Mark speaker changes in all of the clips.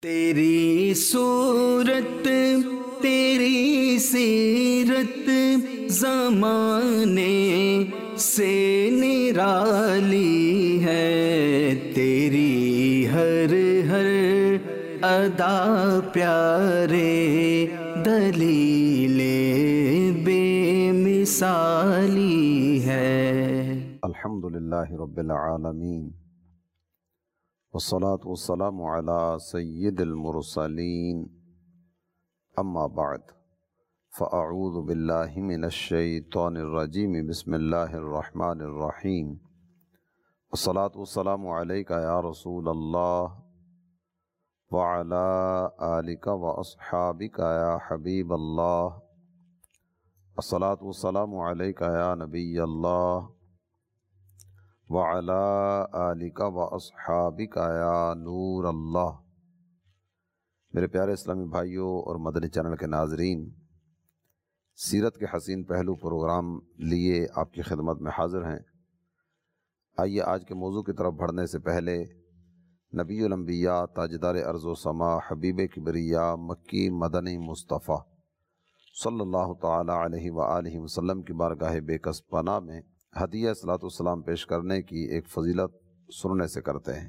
Speaker 1: تیری صورت تیری سیرت زمانے سے نرالی ہے، تیری ہر ہر ادا پیارے دلیل بے مثالی ہے۔
Speaker 2: الحمدللہ رب العالمین والصلاة والسلام علی سید المرسلین، اما بعد فاعوذ باللہ من الشیطان الرجیم، بسم اللہ الرحمن الرحیم، والصلاة والسلام علیک یا رسول اللہ وعلی آلک واصحابک یا حبیب اللہ، الصلاة والسلام علیک یا نبی اللہ وعلی آلک واصحابک یا نور اللہ۔ میرے پیارے اسلامی بھائیوں اور مدنی چینل کے ناظرین، سیرت کے حسین پہلو پروگرام لیے آپ کی خدمت میں حاضر ہیں۔ آئیے آج کے موضوع کی طرف بڑھنے سے پہلے نبی الانبیاء، تاجدار ارض و سما، حبیب کبریا، مکی مدنی مصطفیٰ صلی اللہ تعالی علیہ وآلہ وسلم کی بارگاہ بے کس پناہ میں ہدیہ صلاۃ والسلام پیش کرنے کی ایک فضیلت سننے سے کرتے ہیں۔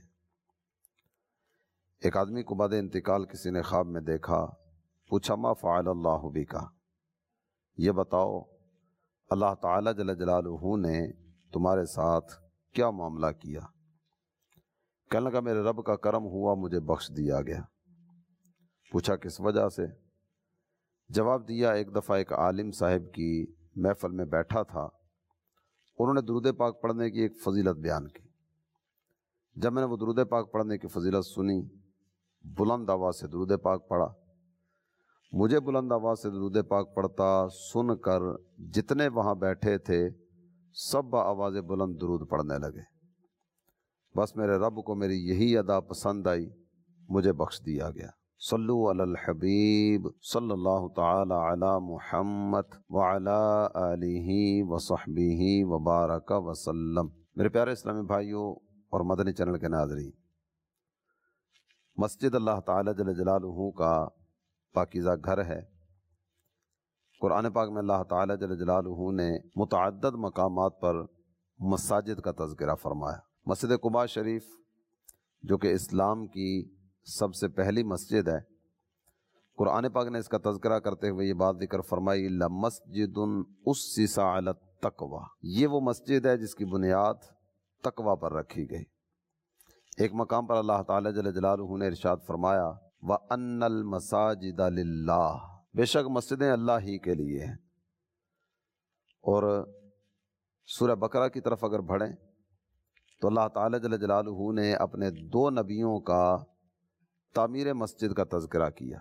Speaker 2: ایک آدمی کو بعد انتقال کسی نے خواب میں دیکھا، پوچھا ما فعل اللہ بکا، یہ بتاؤ اللہ تعالی جل جلالہ نے تمہارے ساتھ کیا معاملہ کیا؟ کہنے لگا میرے رب کا کرم ہوا، مجھے بخش دیا گیا۔ پوچھا کس وجہ سے؟ جواب دیا ایک دفعہ ایک عالم صاحب کی محفل میں بیٹھا تھا، انہوں نے درود پاک پڑھنے کی ایک فضیلت بیان کی۔ جب میں نے وہ درود پاک پڑھنے کی فضیلت سنی، بلند آواز سے درود پاک پڑھا۔ مجھے بلند آواز سے درود پاک پڑھتا سن کر جتنے وہاں بیٹھے تھے سب آواز بلند درود پڑھنے لگے۔ بس میرے رب کو میری یہی ادا پسند آئی، مجھے بخش دیا گیا۔ صلو علی الحبیب صلی اللہ تعالی علی محمد وعلی آلہ وصحبہ وبارک وسلم۔ میرے پیارے اسلامی بھائیوں اور مدنی چینل کے ناظرین، مسجد اللہ تعالی جل جلالہ کا پاکیزہ گھر ہے۔ قرآن پاک میں اللہ تعالی جل جلالہ نے متعدد مقامات پر مساجد کا تذکرہ فرمایا۔ مسجد قباء شریف جو کہ اسلام کی سب سے پہلی مسجد ہے، قرآن پاک نے اس کا تذکرہ کرتے ہوئے یہ بات ذکر فرمائی لَمَسْجِدٌ أُسِّسَ عَلَى التَّقْوَى، یہ وہ مسجد ہے جس کی بنیاد تقوی پر رکھی گئی۔ ایک مقام پر اللہ تعالی جل جلالہ نے ارشاد فرمایا وَأَنَّ الْمَسَاجِدَ لِلَّهِ، بے شک مسجدیں اللہ ہی کے لیے ہیں۔ اور سورہ بقرہ کی طرف اگر بڑھیں تو اللہ تعالی جل جلالہ نے اپنے دو نبیوں کا تعمیر مسجد کا تذکرہ کیا،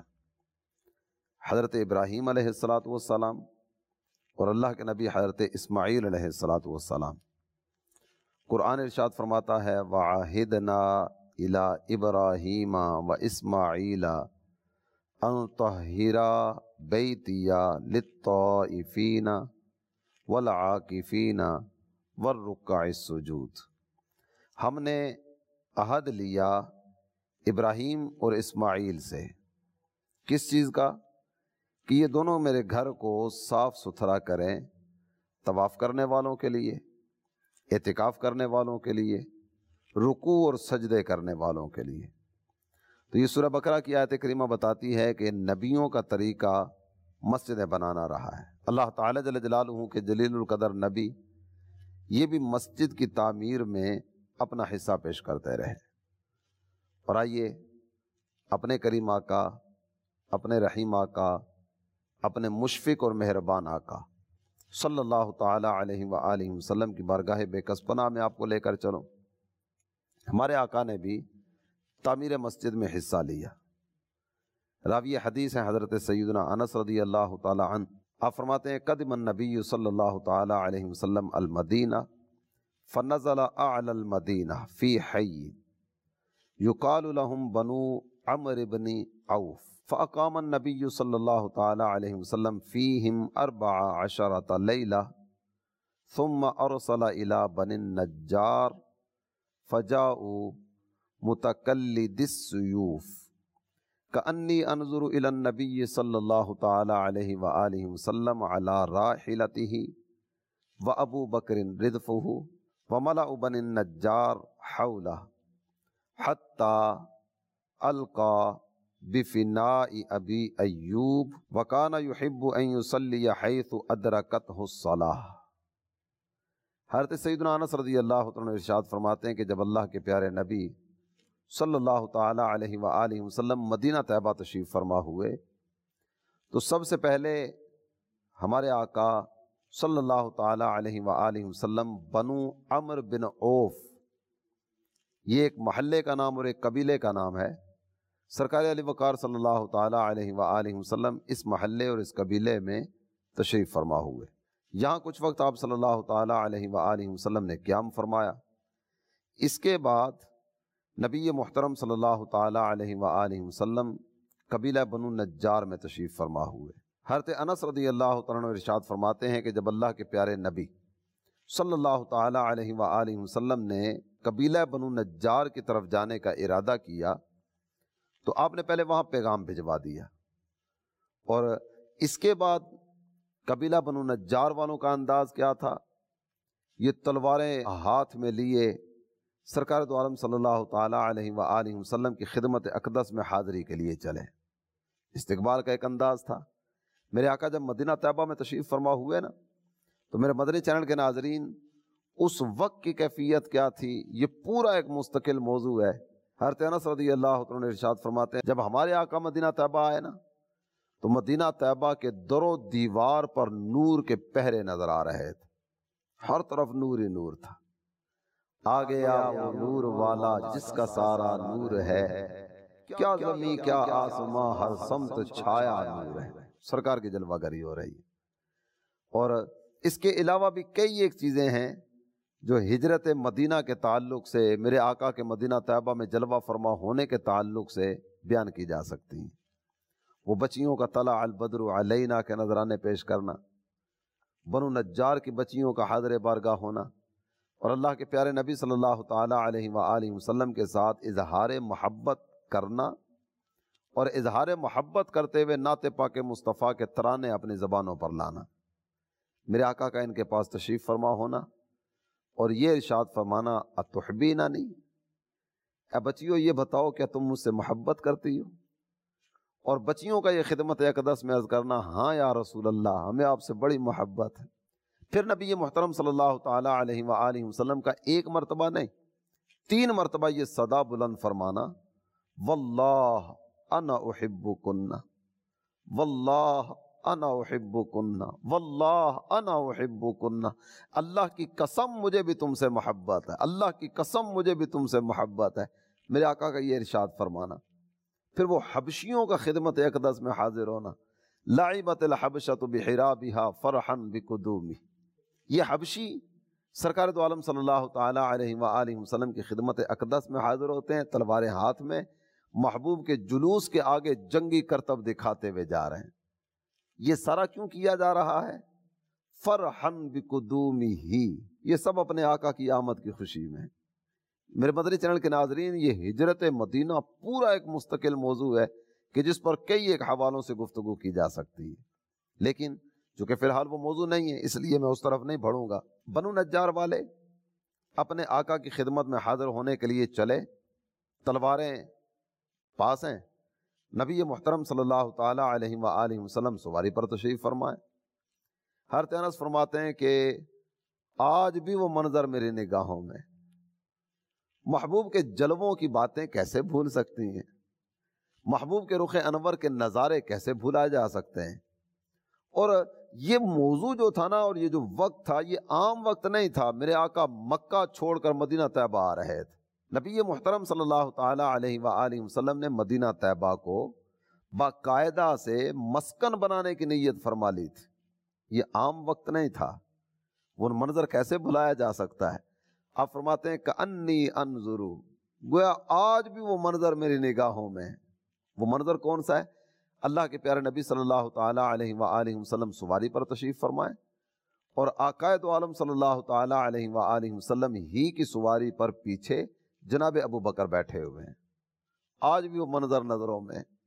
Speaker 2: حضرت ابراہیم علیہ السلام اور اللہ کے نبی حضرت اسماعیل علیہ السلام۔ قرآن ارشاد فرماتا ہے وَعَهِدْنَا إِلَىٰ إِبْرَاهِيمَ وَإِسْمَاعِيلَ أَن طَهِّرَا بَيْتِيَ لِلطَّائِفِينَ وَالْعَاكِفِينَ وَالرُّكَّعِ السُّجُودِ، ہم نے عہد لیا ابراہیم اور اسماعیل سے، کس چیز کا؟ کہ یہ دونوں میرے گھر کو صاف ستھرا کریں، طواف کرنے والوں کے لیے، اعتکاف کرنے والوں کے لیے، رکوع اور سجدے کرنے والوں کے لیے۔ تو یہ سورہ بقرہ کی آیت کریمہ بتاتی ہے کہ نبیوں کا طریقہ مسجدیں بنانا رہا ہے۔ اللہ تعالی جل جلالہ کے جلیل القدر نبی یہ بھی مسجد کی تعمیر میں اپنا حصہ پیش کرتے رہے۔ اور آئیے اپنے کریم آقا، اپنے رحیم آقا، اپنے مشفق اور مہربان آقا صلی اللہ تعالی علیہ وآلہ وسلم کی بارگاہ بے کس پناہ میں آپ کو لے کر چلوں۔ ہمارے آقا نے بھی تعمیر مسجد میں حصہ لیا۔ راوی حدیث ہیں حضرت سیدنا انس رضی اللہ تعالی عنہ، آپ فرماتے ہیں قدم النبی صلی اللہ تعالی علیہ وسلم المدینہ فنزل اعلی المدینہ فی حی یقال لهم بنو عمرو بن عوف فاقام النبی صلی اللہ تعالی علیہ وسلم فیہم 14 لیلہ ثم ارسل الى بنی النجار فجاؤوا متقلد السیوف کأنی انظر الی النبی صلی اللہ تعالی علیہ وآلہ وسلم علی راحلتہ وابو بکر ردفہ وملأ بنی النجار حولہ حتی القا بفناء ابی ایوب وکان یحب ان یصلی حیث ادرکتہ الصلاۃ۔ حضرت سیدنا انس رضی اللہ عنہ ارشاد فرماتے ہیں کہ جب اللہ کے پیارے نبی صلی اللہ تعالی علیہ وآلہ وسلم مدینہ طیبہ تشریف فرما ہوئے تو سب سے پہلے ہمارے آقا صلی اللہ تعالی علیہ وآلہ وسلم بنو عمرو بن عوف، یہ ایک محلے کا نام اور ایک قبیلے کا نام ہے، سرکار علی وقار صلی اللہ تعالی علیہ وآلہ وسلم اس محلے اور اس قبیلے میں تشریف فرما ہوئے۔ یہاں کچھ وقت آپ صلی اللہ تعالی علیہ وآلہ وسلم نے قیام فرمایا۔ اس کے بعد نبی محترم صلی اللہ تعالی علیہ وآلہ وسلم قبیلہ بنو نجار میں تشریف فرما ہوئے۔ حضرت انس رضی اللہ عنہ ارشاد فرماتے ہیں کہ جب اللہ کے پیارے نبی صلی اللہ تعالی علیہ وآلہ وسلم نے قبیلہ بنو نجار کی طرف جانے کا ارادہ کیا تو آپ نے پہلے وہاں پیغام بھجوا دیا، اور اس کے بعد قبیلہ بنو نجار والوں کا انداز کیا تھا، یہ تلواریں ہاتھ میں لیے سرکار دو عالم صلی اللہ تعالی علیہ وآلہ وسلم کی خدمت اقدس میں حاضری کے لیے چلے۔ استقبال کا ایک انداز تھا۔ میرے آقا جب مدینہ طیبہ میں تشریف فرما ہوئے نا تو میرے مدنی چینل کے ناظرین اس وقت کی کیفیت کیا تھی یہ پورا ایک مستقل موضوع ہے۔ حضرت انس رضی اللہ عنہ ارشاد فرماتے ہیں جب ہمارے آقا مدینہ طیبہ آئے نا تو مدینہ طیبہ کے در و دیوار پر نور کے پہرے نظر آ رہے تھے، ہر طرف نور ہی نور تھا۔ آ گیا وہ نور والا جس کا سارا نور ہے، کیا زمین کیا آسماں ہر سمت چھایا نور ہے۔ سرکار کی جلوہ گری ہو رہی ہے۔ اور اس کے علاوہ بھی کئی ایک چیزیں ہیں جو ہجرت مدینہ کے تعلق سے، میرے آقا کے مدینہ طیبہ میں جلوہ فرما ہونے کے تعلق سے بیان کی جا سکتی ہیں۔ وہ بچیوں کا طلع البدر علینا کے نذرانے پیش کرنا، بنو نجار کی بچیوں کا حاضر بارگاہ ہونا، اور اللہ کے پیارے نبی صلی اللہ تعالی علیہ وآلہ وسلم کے ساتھ اظہار محبت کرنا، اور اظہار محبت کرتے ہوئے نعت پاک مصطفیٰ کے ترانے اپنی زبانوں پر لانا، میرے آقا کا ان کے پاس تشریف فرما ہونا اور یہ ارشاد فرمانا اتحبیننی، اے بچیوں یہ بتاؤ کیا تم مجھ سے محبت کرتی ہو؟ اور بچیوں کا یہ خدمت اقدس میں عرض کرنا ہاں یا رسول اللہ ہمیں آپ سے بڑی محبت ہے۔ پھر نبی محترم صلی اللہ تعالی علیہ وآلہ وسلم کا ایک مرتبہ نہیں 3 مرتبہ یہ صدا بلند فرمانا، واللہ انا احبکن، واللہ انا احبکن، واللہ انا احبکن، اللہ کی قسم مجھے بھی تم سے محبت ہے، اللہ کی قسم مجھے بھی تم سے محبت ہے، میرے آقا کا یہ ارشاد فرمانا۔ پھر وہ حبشیوں کا خدمت اقدس میں حاضر ہونا، لعبت الحبشۃ بحرابھا فرحا بقدومہ، یہ حبشی سرکار دو عالم صلی اللہ تعالی علیہ وآلہ وسلم کی خدمت اقدس میں حاضر ہوتے ہیں، تلواریں ہاتھ میں، محبوب کے جلوس کے آگے جنگی کرتب دکھاتے ہوئے جا رہے ہیں۔ یہ سارا کیوں کیا جا رہا ہے؟ فرحا بقدومہ، یہ سب اپنے آقا کی آمد کی خوشی میں۔ میرے مدنی چینل کے ناظرین یہ ہجرت مدینہ پورا ایک مستقل موضوع ہے کہ جس پر کئی ایک حوالوں سے گفتگو کی جا سکتی ہے، لیکن چونکہ فی الحال وہ موضوع نہیں ہے اس لیے میں اس طرف نہیں بڑھوں گا۔ بنو نجار والے اپنے آقا کی خدمت میں حاضر ہونے کے لیے چلے، تلواریں پاس ہیں، نبی محترم صلی اللہ تعالی علیہ وآلہ وسلم سواری پر تشریف فرمائے۔ حضرت انس فرماتے ہیں کہ آج بھی وہ منظر میری نگاہوں میں، محبوب کے جلووں کی باتیں کیسے بھول سکتی ہیں، محبوب کے رخ انور کے نظارے کیسے بھولائے جا سکتے ہیں۔ اور یہ موضوع جو تھا نا اور یہ جو وقت تھا یہ عام وقت نہیں تھا، میرے آقا مکہ چھوڑ کر مدینہ طیبہ آ رہے تھے۔ نبی محترم صلی اللہ تعالی علیہ وآلہ وسلم نے مدینہ طیبہ کو باقاعدہ سے مسکن بنانے کی نیت فرما لی تھی، یہ عام وقت نہیں تھا، وہ منظر کیسے بھلایا جا سکتا ہے؟ آپ فرماتے ہیں کأنی انظر، گویا آج بھی وہ منظر میری نگاہوں میں ہے۔ وہ منظر کون سا ہے؟ اللہ کے پیارے نبی صلی اللہ تعالی علیہ وآلہ وسلم سواری پر تشریف فرمائے اور آقائے دو عالم صلی اللہ تعالی علیہ وآلہ وسلم ہی کی سواری پر پیچھے جناب ابو بکر بیٹھے ہوئے ہیں۔ آج بھی وہ منظر نظروں میں،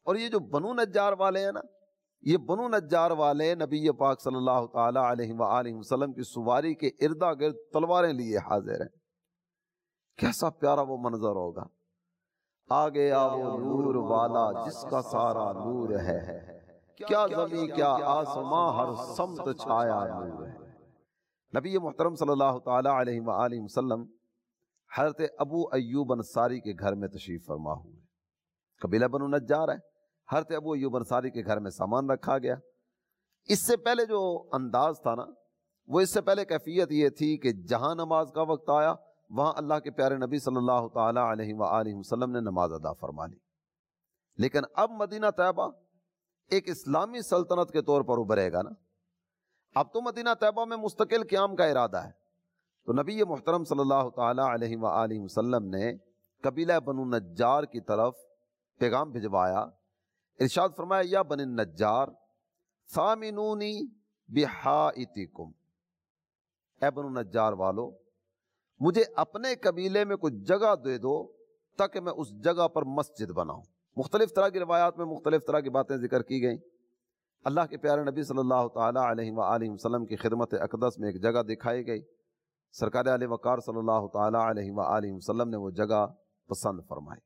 Speaker 2: اور یہ جو بنو نجار والے ہیں نا، یہ بنو نجار والے نبی پاک صلی اللہ تعالی علیہ وآلہ وسلم کی سواری کے اردا گرد تلواریں لیے حاضر ہیں۔ کیسا پیارا وہ منظر ہوگا، آگے آ وہ نور والا جس کا سارا نور ہے، کیا زمین کیا آسماں ہر سمت چھایا نور ہے۔ نبی محترم صلی اللہ تعالی علیہ وآلہ وسلم حضرت ابو ایوب انصاری کے گھر میں تشریف فرما ہوئے، قبیلہ بنو نجار ہے، حضرت ابو ایوب انصاری کے گھر میں سامان رکھا گیا۔ اس سے پہلے جو انداز تھا نا، وہ اس سے پہلے کیفیت یہ تھی کہ جہاں نماز کا وقت آیا وہاں اللہ کے پیارے نبی صلی اللہ تعالی علیہ وآلہ وسلم نے نماز ادا فرما لی۔ لیکن اب مدینہ طیبہ ایک اسلامی سلطنت کے طور پر ابھرے گا نا، اب تو مدینہ طیبہ میں مستقل قیام کا ارادہ ہے، تو نبی محترم صلی اللہ تعالی علیہ وآلہ وسلم نے قبیلہ بنو نجار کی طرف پیغام بھجوایا، ارشاد فرمایا یا بنی النجار ثامنونی بحائتکم، اے بنو نجار والو مجھے اپنے قبیلے میں کچھ جگہ دے دو تاکہ میں اس جگہ پر مسجد بناؤں۔ مختلف طرح کی روایات میں مختلف طرح کی باتیں ذکر کی گئیں۔ اللہ کے پیارے نبی صلی اللہ تعالی علیہ وآلہ وسلم کی خدمت اقدس میں ایک جگہ دکھائی گئی، سرکار اہل وقار صلی اللہ تعالی علیہ وآلہ وسلم نے وہ جگہ پسند فرمائی،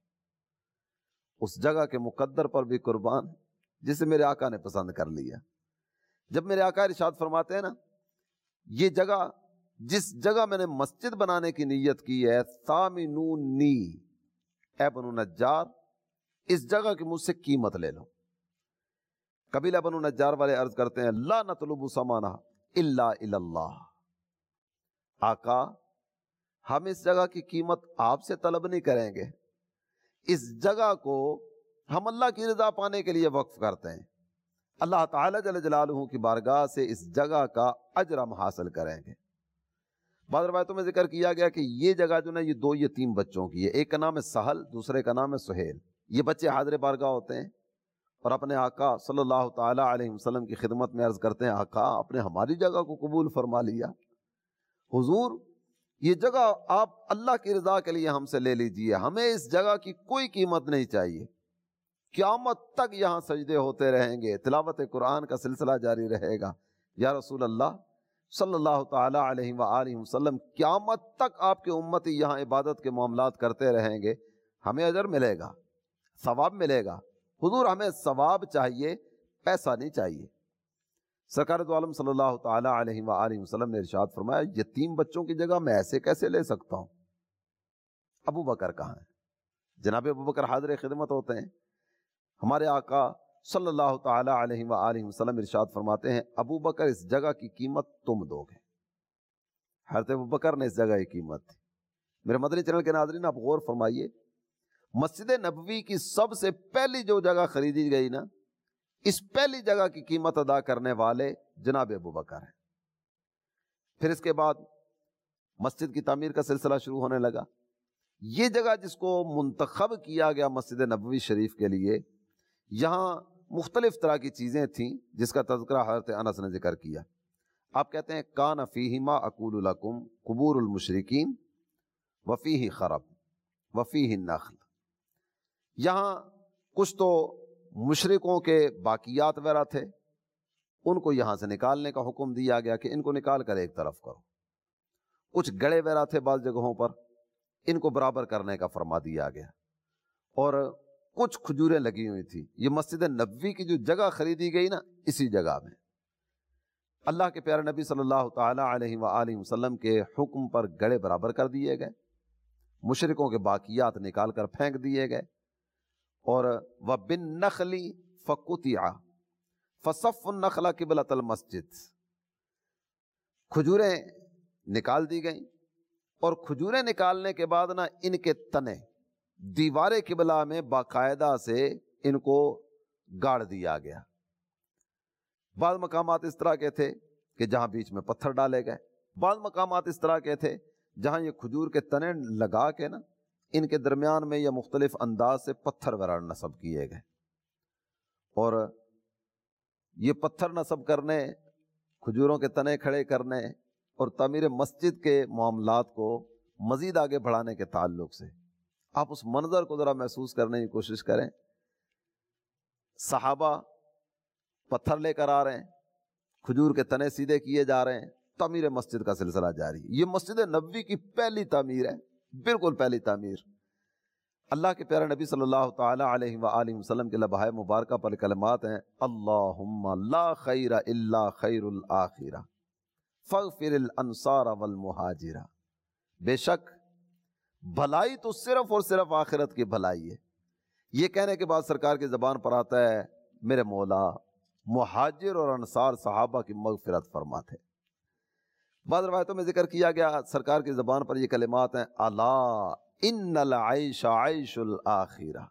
Speaker 2: اس جگہ کے مقدر پر بھی قربان جسے میرے آقا نے پسند کر لیا۔ جب میرے آقا ارشاد فرماتے ہیں نا، یہ جگہ جس جگہ میں نے مسجد بنانے کی نیت کی ہے، ثامنونی، اے بنو نجار اس جگہ کی مجھ سے قیمت لے لو۔ قبیلہ بنو نجار والے عرض کرتے ہیں لا نطلب ثمنہ الا الی اللہ، آقا ہم اس جگہ کی قیمت آپ سے طلب نہیں کریں گے، اس جگہ کو ہم اللہ کی رضا پانے کے لیے وقف کرتے ہیں، اللہ تعالی جل جلالہ کی بارگاہ سے اس جگہ کا اجر ہم حاصل کریں گے۔ بعض روایتوں میں ذکر کیا گیا کہ یہ جگہ جو نا یہ دو یتیم بچوں کی ہے، ایک کا نام ہے سہل، دوسرے کا نام ہے سہیل۔ یہ بچے حاضر بارگاہ ہوتے ہیں اور اپنے آقا صلی اللہ تعالی علیہ وسلم کی خدمت میں عرض کرتے ہیں آقا آپ نے ہماری جگہ کو قبول فرما لیا، حضور یہ جگہ آپ اللہ کی رضا کے لیے ہم سے لے لیجئے، ہمیں اس جگہ کی کوئی قیمت نہیں چاہیے، قیامت تک یہاں سجدے ہوتے رہیں گے، تلاوت قرآن کا سلسلہ جاری رہے گا۔ یا رسول اللہ صلی اللہ تعالی علیہ وآلہ وسلم قیامت تک آپ کے امتی یہاں عبادت کے معاملات کرتے رہیں گے، ہمیں اجر ملے گا، ثواب ملے گا، حضور ہمیں ثواب چاہیے، پیسہ نہیں چاہیے۔ سرکار دو عالم صلی اللہ تعالی علیہ وآلہ وسلم نے ارشاد فرمایا یتیم بچوں کی جگہ میں ایسے کیسے لے سکتا ہوں؟ ابو بکر کہاں ہیں؟ جناب ابو بکر حاضر خدمت ہوتے ہیں۔ ہمارے آقا صلی اللہ تعالی علیہ وآلہ وسلم ارشاد فرماتے ہیں ابو بکر اس جگہ کی قیمت تم دو گے۔ حضرت ابو بکر نے اس جگہ کی قیمت دی۔ میرے مدنی چینل کے ناظرین آپ غور فرمائیے، مسجد نبوی کی سب سے پہلی جو جگہ خریدی گئی نا، اس پہلی جگہ کی قیمت ادا کرنے والے جناب ابو بکر ہیں۔ پھر اس کے بعد مسجد کی تعمیر کا سلسلہ شروع ہونے لگا۔ یہ جگہ جس کو منتخب کیا گیا مسجد نبوی شریف کے لیے، یہاں مختلف طرح کی چیزیں تھیں جس کا تذکرہ حضرت انس نے ذکر کیا۔ آپ کہتے ہیں کان فیہما اقول لکم قبور المشرکین وفیہ خرب وفیہ النخل، یہاں کچھ تو مشرکوں کے باقیات وغیرہ تھے، ان کو یہاں سے نکالنے کا حکم دیا گیا کہ ان کو نکال کر ایک طرف کرو۔ کچھ گڑے وغیرہ تھے بعض جگہوں پر، ان کو برابر کرنے کا فرما دیا گیا، اور کچھ کھجوریں لگی ہوئی تھی۔ یہ مسجد نبوی کی جو جگہ خریدی گئی نا، اسی جگہ میں اللہ کے پیارے نبی صلی اللہ تعالی علیہ وآلہ وسلم کے حکم پر گڑے برابر کر دیے گئے، مشرکوں کے باقیات نکال کر پھینک دیے گئے، اور وَبِالنَّخْلِ فَقُطِعَ فَصَفُّ النَّخْلَ قِبْلَةَ الْمَسْجِدِ، کھجوریں نکال دی گئیں، اور کھجوریں نکالنے کے بعد نا ان کے تنے دیوار قبلہ میں باقاعدہ سے ان کو گاڑ دیا گیا۔ بعض مقامات اس طرح کے تھے کہ جہاں بیچ میں پتھر ڈالے گئے، بعض مقامات اس طرح کے تھے جہاں یہ کھجور کے تنے لگا کے نا ان کے درمیان میں یا مختلف انداز سے پتھر وغیرہ نصب کیے گئے، اور یہ پتھر نصب کرنے، کھجوروں کے تنے کھڑے کرنے اور تعمیر مسجد کے معاملات کو مزید آگے بڑھانے کے تعلق سے آپ اس منظر کو ذرا محسوس کرنے کی کوشش کریں۔ صحابہ پتھر لے کر آ رہے ہیں، کھجور کے تنے سیدھے کیے جا رہے ہیں، تعمیر مسجد کا سلسلہ جاری ہے۔ یہ مسجد نبوی کی پہلی تعمیر ہے، بالکل پہلی تعمیر۔ اللہ کے پیارے نبی صلی اللہ تعالی علیہ وآلہ وسلم کے لبہائے مبارکہ پر کلمات ہیں، اللہم لا خیر الا خیر الآخرہ فاغفر الانصار والمہاجرہ۔ بے شک بھلائی تو صرف اور صرف آخرت کی بھلائی ہے۔ یہ کہنے کے بعد سرکار کی زبان پر آتا ہے، میرے مولا مہاجر اور انصار صحابہ کی مغفرت فرماتے۔ بعض روایتوں میں ذکر کیا گیا سرکار کی زبان پر یہ کلمات ہیں، الا ان العیش عیش الآخرہ،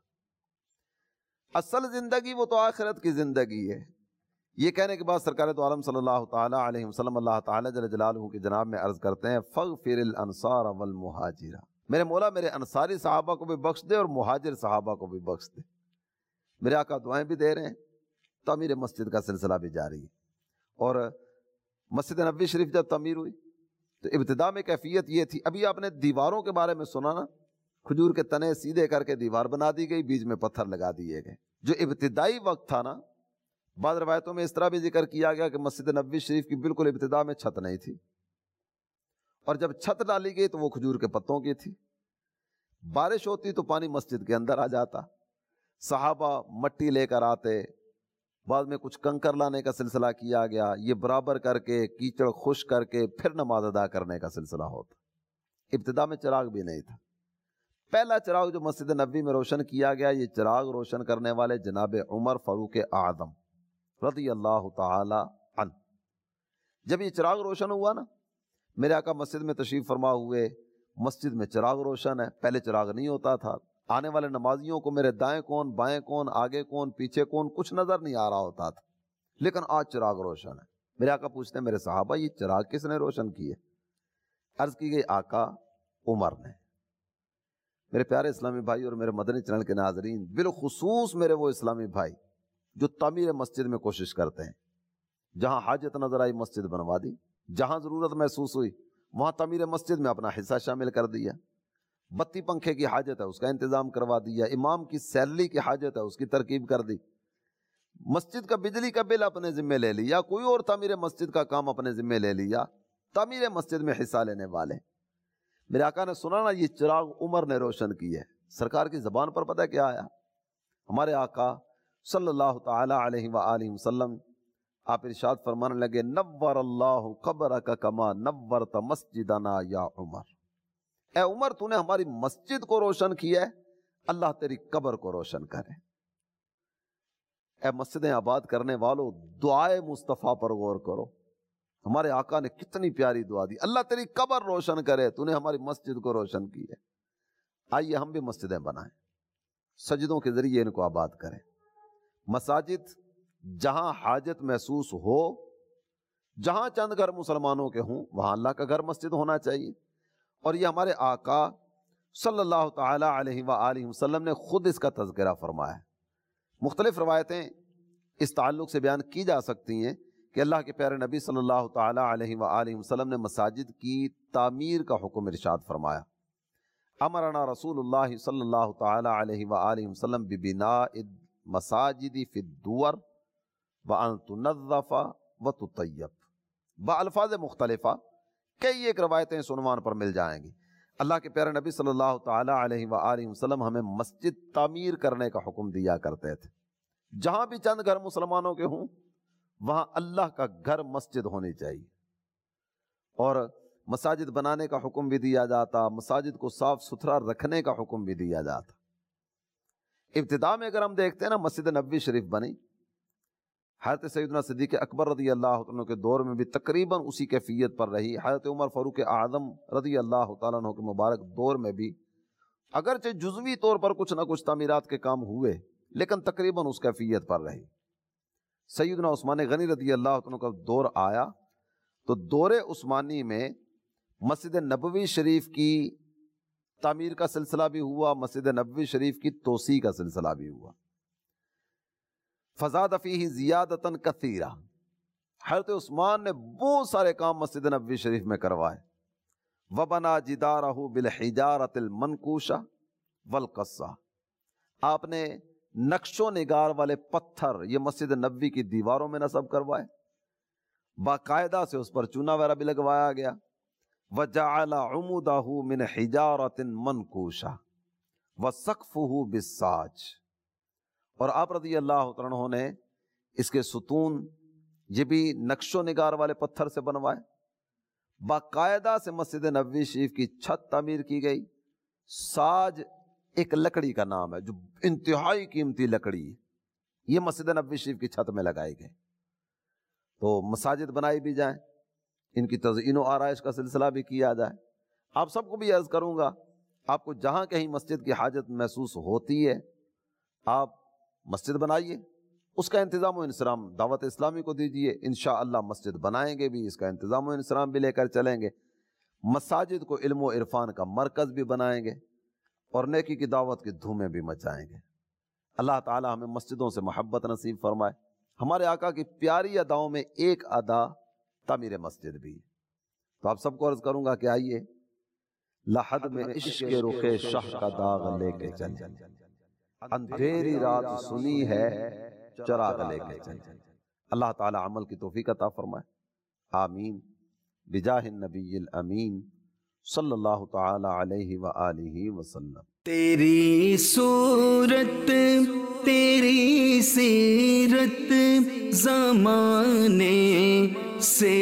Speaker 2: اصل زندگی وہ تو آخرت کی زندگی ہے۔ یہ کہنے کے بعد سرکار دو عالم صلی اللہ تعالی علیہ وسلم اللہ تعالی جل جلالہ کی جناب میں عرض کرتے ہیں، فاغفر الانصار والمہاجرہ، میرے مولا میرے انصاری صحابہ کو بھی بخش دے اور مہاجر صحابہ کو بھی بخش دے۔ میرے آقا دعائیں بھی دے رہے ہیں، تعمیر مسجد کا سلسلہ بھی جاری ہے۔ اور مسجد نبوی شریف جب تعمیر ہوئی تو ابتدا میں کیفیت یہ تھی، ابھی آپ نے دیواروں کے بارے میں سنا نا، کھجور کے تنے سیدھے کر کے دیوار بنا دی گئی، بیچ میں پتھر لگا دیے گئے۔ جو ابتدائی وقت تھا نا، بعض روایتوں میں اس طرح بھی ذکر کیا گیا کہ مسجد نبوی شریف کی بالکل ابتدا میں چھت نہیں تھی، اور جب چھت ڈالی گئی تو وہ کھجور کے پتوں کی تھی۔ بارش ہوتی تو پانی مسجد کے اندر آ جاتا، صحابہ مٹی لے کر آتے، بعد میں کچھ کنکر لانے کا سلسلہ کیا گیا، یہ برابر کر کے کیچڑ خشک کر کے پھر نماز ادا کرنے کا سلسلہ ہوتا۔ ابتدا میں چراغ بھی نہیں تھا۔ پہلا چراغ جو مسجد نبوی میں روشن کیا گیا، یہ چراغ روشن کرنے والے جناب عمر فاروق اعظم رضی اللہ تعالی عنہ۔ جب یہ چراغ روشن ہوا نا، میرے آقا مسجد میں تشریف فرما ہوئے، مسجد میں چراغ روشن ہے، پہلے چراغ نہیں ہوتا تھا۔ آنے والے نمازیوں کو میرے دائیں کون، بائیں کون، آگے کون، پیچھے کون، کچھ نظر نہیں آ رہا ہوتا تھا، لیکن آج چراغ روشن ہے۔ میرے آقا پوچھتے ہیں، میرے صحابہ یہ چراغ کس نے روشن کیے؟ عرض کی گئی، آقا عمر نے۔ میرے پیارے اسلامی بھائی اور میرے مدنی چینل کے ناظرین، بالخصوص میرے وہ اسلامی بھائی جو تعمیر مسجد میں کوشش کرتے ہیں، جہاں حاجت نظر آئی مسجد بنوا دی، جہاں ضرورت محسوس ہوئی وہاں تعمیر مسجد میں اپنا حصہ شامل کر دیا، بتی پنکھے کی حاجت ہے اس کا انتظام کروا دیا، امام کی سیلری کی حاجت ہے اس کی ترکیب کر دی، مسجد کا بجلی کا بل اپنے ذمہ لے لیا، کوئی اور تعمیر مسجد کا کام اپنے ذمہ لے لیا، تعمیر مسجد میں حصہ لینے والے۔ میرے آقا نے سنا نا یہ چراغ عمر نے روشن کی ہے، سرکار کی زبان پر پتہ کیا آیا؟ ہمارے آقا صلی اللہ تعالی علیہ وآلہ وسلم آپ ارشاد فرمانے لگے، نور اللہ قبرک کما نورت مسجدنا یا عمر۔ اے عمر، تو نے ہماری مسجد کو روشن کیا ہے، اللہ تیری قبر کو روشن کرے۔ اے مسجدیں آباد کرنے والو، دعائے مصطفیٰ پر غور کرو۔ ہمارے آقا نے کتنی پیاری دعا دی، اللہ تیری قبر روشن کرے، تو نے ہماری مسجد کو روشن کی ہے۔ آئیے ہم بھی مسجدیں بنائیں، سجدوں کے ذریعے ان کو آباد کریں۔ مساجد جہاں حاجت محسوس ہو، جہاں چند گھر مسلمانوں کے ہوں، وہاں اللہ کا گھر مسجد ہونا چاہیے۔ اور یہ ہمارے آقا صلی اللہ تعالی علیہ وآلہ وسلم نے خود اس کا تذکرہ فرمایا ہے۔ مختلف روایتیں اس تعلق سے بیان کی جا سکتی ہیں کہ اللہ کے پیارے نبی صلی اللہ تعالی علیہ وآلہ وسلم نے مساجد کی تعمیر کا حکم ارشاد فرمایا۔ امرنا رسول اللہ صلی اللہ تعالی علیہ وآلہ وسلم ببناء مساجد فی الدور وان تنظف وتطیب، بالفاظ مختلفہ، کئی ایک روایتیں اس عنوان پر مل جائیں گی۔ اللہ کے پیارے نبی صلی اللہ تعالی علیہ وآلہ وسلم ہمیں مسجد تعمیر کرنے کا حکم دیا کرتے تھے۔ جہاں بھی چند گھر مسلمانوں کے ہوں وہاں اللہ کا گھر مسجد ہونی چاہیے، اور مساجد بنانے کا حکم بھی دیا جاتا، مساجد کو صاف ستھرا رکھنے کا حکم بھی دیا جاتا۔ ابتدا میں اگر ہم دیکھتے ہیں نا، مسجد نبوی شریف بنی، حضرت سیدنا صدیق اکبر رضی اللہ عنہ کے دور میں بھی تقریباً اسی کیفیت پر رہی، حضرت عمر فاروق اعظم رضی اللہ تعالیٰ عنہ کے مبارک دور میں بھی اگرچہ جزوی طور پر کچھ نہ کچھ تعمیرات کے کام ہوئے، لیکن تقریباً اس کیفیت پر رہی۔ سیدنا عثمان غنی رضی اللہ عنہ کا دور آیا تو دور عثمانی میں مسجد نبوی شریف کی تعمیر کا سلسلہ بھی ہوا، مسجد نبوی شریف کی توسیع کا سلسلہ بھی ہوا۔ فزاد فیہ زیادتاً کثیرہ، حضرت عثمان نے بہت سارے کام مسجد نبوی شریف میں کروائے۔ وبنا جدارہ بالحجارۃ المنقوشہ والقصہ، آپ نے نقشو نگار والے پتھر یہ مسجد نبوی کی دیواروں میں نصب کروائے، باقاعدہ سے اس پر چونا وغیرہ بھی لگوایا گیا۔ وَجَعَلَ عُمُدَهُ مِنْ حِجَارَةٍ مَنْقُوشَةٍ وَسَقْفُهُ بِالسَّاج، اور آپ رضی اللہ عنہ نے اس کے ستون یہ بھی نقش و نگار والے پتھر سے بنوائے۔ باقاعدہ سے مسجد نبوی شریف کی چھت تعمیر کی گئی۔ ساج ایک لکڑی کا نام ہے جو انتہائی قیمتی لکڑی، یہ مسجد نبوی شریف کی چھت میں لگائی گئی۔ تو مساجد بنائی بھی جائیں، ان کی تزئین و آرائش کا سلسلہ بھی کیا جائے۔ آپ سب کو بھی عرض کروں گا، آپ کو جہاں کہیں مسجد کی حاجت محسوس ہوتی ہے آپ مسجد بنائیے، اس کا انتظام و انصرام دعوت اسلامی کو دیجیے، انشاءاللہ مسجد بنائیں گے بھی، اس کا انتظام و انصرام بھی لے کر چلیں گے۔ مساجد کو علم و عرفان کا مرکز بھی بنائیں گے اور نیکی کی دعوت کی دھومیں بھی مچائیں گے۔ اللہ تعالی ہمیں مسجدوں سے محبت نصیب فرمائے۔ ہمارے آقا کی پیاری اداؤں میں ایک ادا تعمیر مسجد بھی۔ تو آپ سب کو عرض کروں گا کہ آئیے لحد میں عشق رخ شاہ کا داغ لے کے چلیں، اندھیری رات سنی ہے چراغ لے کے چلیں۔ اللہ تعالی عمل کی توفیق عطا فرمائے، آمین، بجاہ النبی الامین صلی اللہ تعالی علیہ وآلہ وسلم۔
Speaker 1: تیری صورت تیری سیرت زمانے سے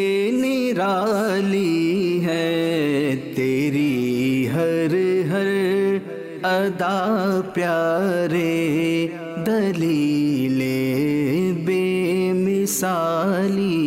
Speaker 1: نرالی ہے، تیری ہر ادا پیارے دلیل بے مثالی